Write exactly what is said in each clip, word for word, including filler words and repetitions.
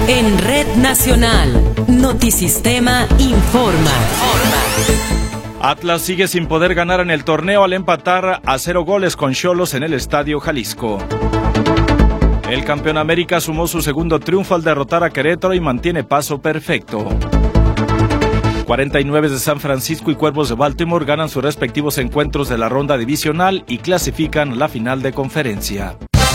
En Red Nacional, Notisistema informa. Atlas sigue sin poder ganar en el torneo al empatar a cero goles con Xolos en el Estadio Jalisco. El campeón América sumó su segundo triunfo al derrotar a Querétaro y mantiene paso perfecto. cuarenta y nueve de San Francisco y Cuervos de Baltimore ganan sus respectivos encuentros de la ronda divisional y clasifican a la final de conferencia.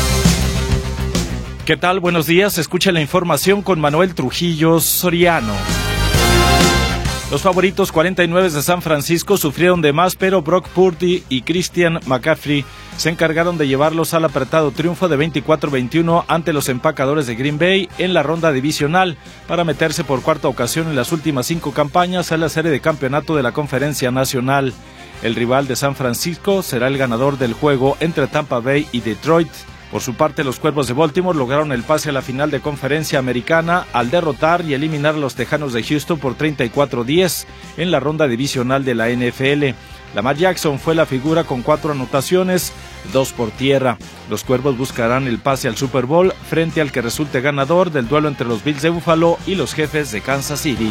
¿Qué tal? Buenos días. Escucha la información con Manuel Trujillo Soriano. Los favoritos cuarenta y nueve de San Francisco sufrieron de más, pero Brock Purdy y Christian McCaffrey se encargaron de llevarlos al apretado triunfo de veinticuatro veintiuno ante los empacadores de Green Bay en la ronda divisional para meterse por cuarta ocasión en las últimas cinco campañas a la serie de campeonato de la Conferencia Nacional. El rival de San Francisco será el ganador del juego entre Tampa Bay y Detroit. Por su parte, los Cuervos de Baltimore lograron el pase a la final de Conferencia Americana al derrotar y eliminar a los Tejanos de Houston por treinta y cuatro a diez en la ronda divisional de la N F L. Lamar Jackson fue la figura con cuatro anotaciones, dos por tierra. Los Cuervos buscarán el pase al Super Bowl frente al que resulte ganador del duelo entre los Bills de Buffalo y los Jefes de Kansas City.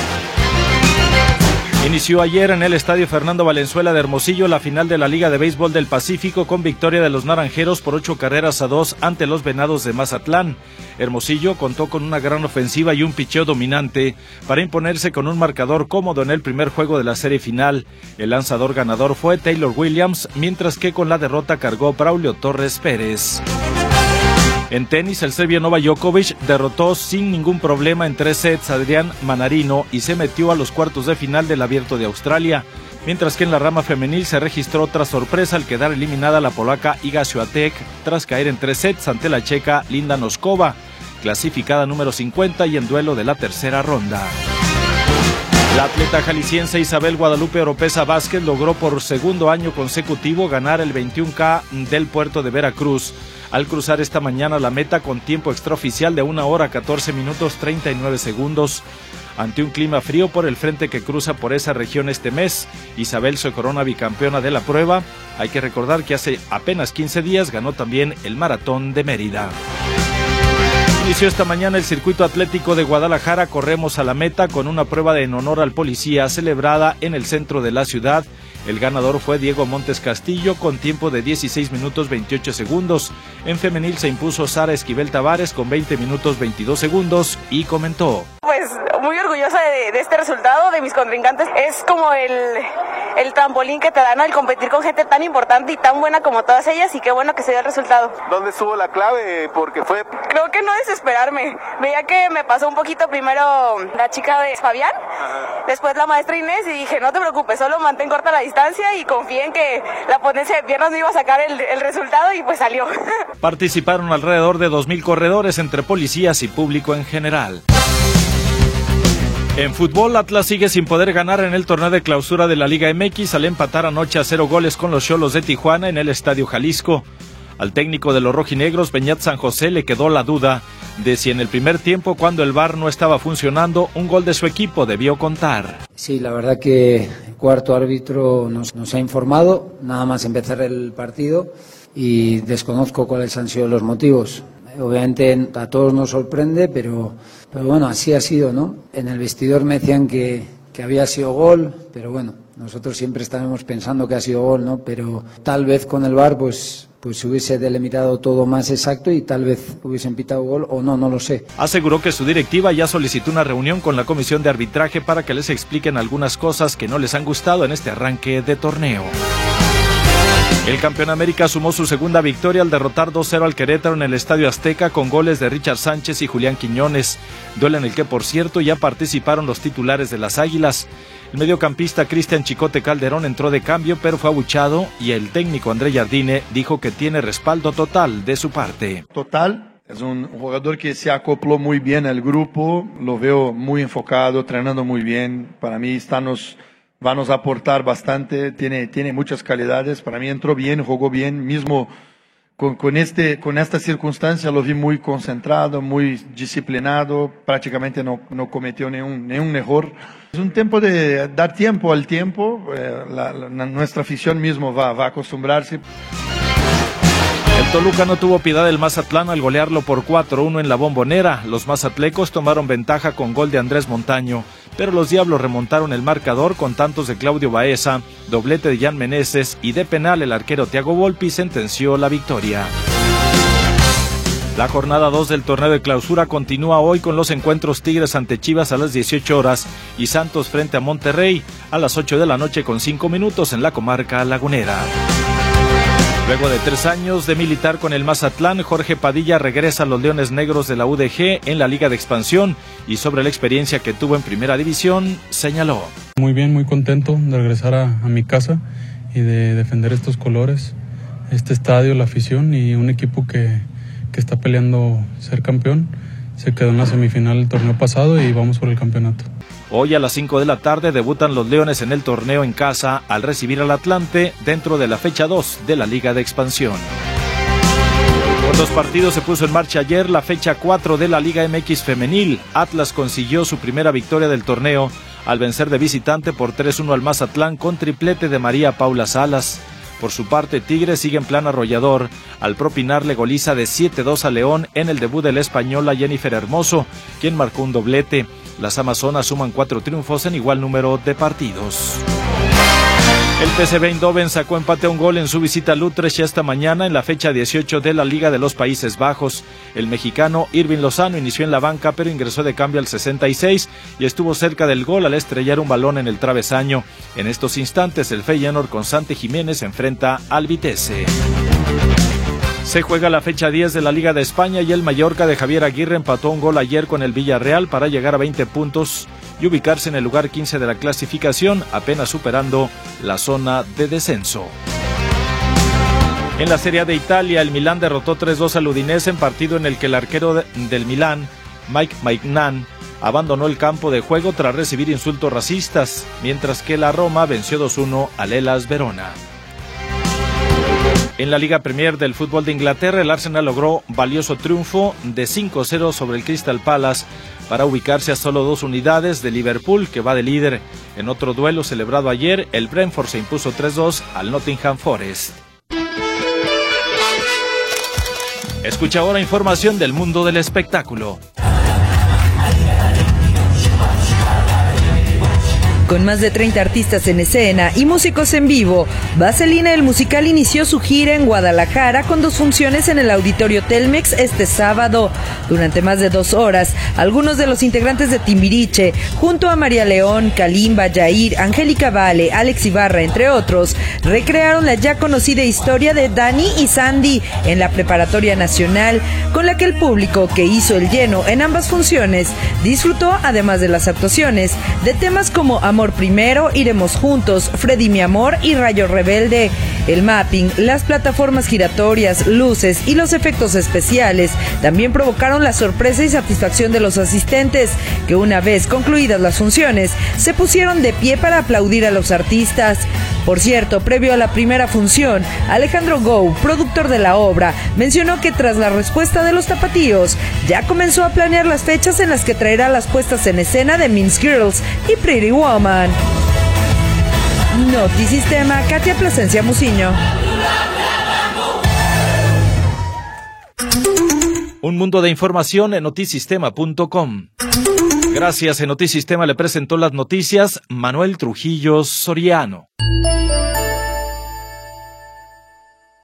Inició ayer en el Estadio Fernando Valenzuela de Hermosillo la final de la Liga de Béisbol del Pacífico con victoria de los Naranjeros por ocho carreras a dos ante los Venados de Mazatlán. Hermosillo contó con una gran ofensiva y un picheo dominante para imponerse con un marcador cómodo en el primer juego de la serie final. El lanzador ganador fue Taylor Williams, mientras que con la derrota cargó Braulio Torres Pérez. En tenis, el serbio Novak Djokovic derrotó sin ningún problema en tres sets a Adrián Manarino y se metió a los cuartos de final del Abierto de Australia, mientras que en la rama femenil se registró otra sorpresa al quedar eliminada la polaca Iga Świątek tras caer en tres sets ante la checa Linda Noskova, clasificada número cincuenta y en duelo de la tercera ronda. La atleta jalisciense Isabel Guadalupe Oropesa Vázquez logró por segundo año consecutivo ganar el veintiuno K del puerto de Veracruz, al cruzar esta mañana la meta con tiempo extraoficial de una hora catorce minutos treinta y nueve segundos. Ante un clima frío por el frente que cruza por esa región este mes, Isabel se corona bicampeona de la prueba. Hay que recordar que hace apenas quince días ganó también el Maratón de Mérida. Inició esta mañana el circuito atlético de Guadalajara Corremos a la Meta con una prueba en honor al policía celebrada en el centro de la ciudad. El ganador fue Diego Montes Castillo con tiempo de dieciséis minutos veintiocho segundos. En femenil se impuso Sara Esquivel Tavares con veinte minutos veintidós segundos y comentó: Pues muy orgullosa de, de este resultado, de mis contrincantes. Es como el, el trampolín que te dan al competir con gente tan importante y tan buena como todas ellas, y qué bueno que se dio el resultado. ¿Dónde estuvo la clave? Porque fue... Creo que no desesperarme. Veía que me pasó un poquito primero la chica de Fabián, ajá, después la maestra Inés, y dije, no te preocupes, solo mantén corta la distancia y confié en que la potencia de piernas me iba a sacar el, el resultado, y pues salió. Participaron alrededor de dos mil corredores entre policías y público en general. En fútbol, Atlas sigue sin poder ganar en el torneo de clausura de la Liga M X al empatar anoche a cero goles con los Xolos de Tijuana en el Estadio Jalisco. Al técnico de los rojinegros, Beñat San José, le quedó la duda de si en el primer tiempo, cuando el V A R no estaba funcionando, un gol de su equipo debió contar. Sí, la verdad que el cuarto árbitro nos, nos ha informado, nada más empezar el partido, y desconozco cuáles han sido los motivos. Obviamente a todos nos sorprende, pero, pero bueno, así ha sido, ¿no? En el vestidor me decían que, que había sido gol, pero bueno, nosotros siempre estaremos pensando que ha sido gol, ¿no? Pero tal vez con el V A R pues, pues se hubiese delimitado todo más exacto y tal vez hubiesen pitado gol o no, no lo sé. Aseguró que su directiva ya solicitó una reunión con la comisión de arbitraje para que les expliquen algunas cosas que no les han gustado en este arranque de torneo. El campeón América sumó su segunda victoria al derrotar dos cero al Querétaro en el Estadio Azteca con goles de Richard Sánchez y Julián Quiñones, duelo en el que, por cierto, ya participaron los titulares de las Águilas. El mediocampista Cristian Chicote Calderón entró de cambio, pero fue abuchado, y el técnico André Jardine dijo que tiene respaldo total de su parte. Total. Es un jugador que se acopló muy bien al grupo, lo veo muy enfocado, entrenando muy bien. Para mí está nos... va a nos aportar bastante, tiene, tiene muchas calidades. Para mí entró bien, jugó bien, mismo con, con, este, con esta circunstancia lo vi muy concentrado, muy disciplinado, prácticamente no, no cometió ningún, ningún error. Es un tiempo de dar tiempo al tiempo, eh, la, la, nuestra afición mismo va, va a acostumbrarse. El El Toluca no tuvo piedad del Mazatlán al golearlo por cuatro uno en la Bombonera. Los mazatlecos tomaron ventaja con gol de Andrés Montaño, pero los Diablos remontaron el marcador con tantos de Claudio Baeza, doblete de Jan Meneses y de penal el arquero Thiago Volpi sentenció la victoria. La jornada dos del torneo de clausura continúa hoy con los encuentros Tigres ante Chivas a las dieciocho horas y Santos frente a Monterrey a las ocho de la noche con cinco minutos en la comarca lagunera. Luego de tres años de militar con el Mazatlán, Jorge Padilla regresa a los Leones Negros de la U D G en la Liga de Expansión y sobre la experiencia que tuvo en Primera División, señaló. Muy bien, muy contento de regresar a, a mi casa y de defender estos colores, este estadio, la afición y un equipo que, que está peleando ser campeón. Se quedó en la semifinal el torneo pasado y vamos por el campeonato. Hoy a las cinco de la tarde debutan los Leones en el torneo en casa al recibir al Atlante dentro de la fecha dos de la Liga de Expansión. Con dos partidos se puso en marcha ayer la fecha cuatro de la Liga M X Femenil. Atlas consiguió su primera victoria del torneo al vencer de visitante por tres uno al Mazatlán con triplete de María Paula Salas. Por su parte, Tigres sigue en plan arrollador al propinarle goliza de siete dos a León en el debut de la española Jennifer Hermoso, quien marcó un doblete. Las Amazonas suman cuatro triunfos en igual número de partidos. El P S V Eindhoven sacó empate a un gol en su visita al Utrecht esta mañana en la fecha dieciocho de la Liga de los Países Bajos. El mexicano Irving Lozano inició en la banca pero ingresó de cambio al sesenta y seis y estuvo cerca del gol al estrellar un balón en el travesaño. En estos instantes el Feyenoord con Santi Jiménez enfrenta al Vitesse. Se juega la fecha diez de la Liga de España y el Mallorca de Javier Aguirre empató un gol ayer con el Villarreal para llegar a veinte puntos y ubicarse en el lugar quince de la clasificación, apenas superando la zona de descenso. En la Serie A de Italia, el Milán derrotó tres dos al Udinese en partido en el que el arquero de, del Milán, Mike Maignan, abandonó el campo de juego tras recibir insultos racistas, mientras que la Roma venció dos uno al Hellas Verona. En la Liga Premier del fútbol de Inglaterra, el Arsenal logró valioso triunfo de cinco cero sobre el Crystal Palace para ubicarse a solo dos unidades de Liverpool, que va de líder. En otro duelo celebrado ayer, el Brentford se impuso tres dos al Nottingham Forest. Escucha ahora información del mundo del espectáculo. Con más de treinta artistas en escena y músicos en vivo, Vaselina el musical inició su gira en Guadalajara con dos funciones en el Auditorio Telmex este sábado. Durante más de dos horas, algunos de los integrantes de Timbiriche, junto a María León, Kalimba, Yair, Angélica Vale, Alex Ibarra, entre otros, recrearon la ya conocida historia de Dani y Sandy en la Preparatoria Nacional, con la que el público que hizo el lleno en ambas funciones disfrutó, además de las actuaciones, de temas como Amor Primero, Iremos Juntos, Freddy Mi Amor y Rayo Rebelde. El mapping, las plataformas giratorias, luces y los efectos especiales también provocaron la sorpresa y satisfacción de los asistentes, que una vez concluidas las funciones, se pusieron de pie para aplaudir a los artistas. Por cierto, previo a la primera función, Alejandro Gou, productor de la obra, mencionó que tras la respuesta de los tapatíos, ya comenzó a planear las fechas en las que traerá las puestas en escena de Mean Girls y Pretty Woman. Notisistema, Katia Plasencia Muciño. Un mundo de información en notisistema punto com. Gracias, en Notisistema le presentó las noticias Manuel Trujillo Soriano.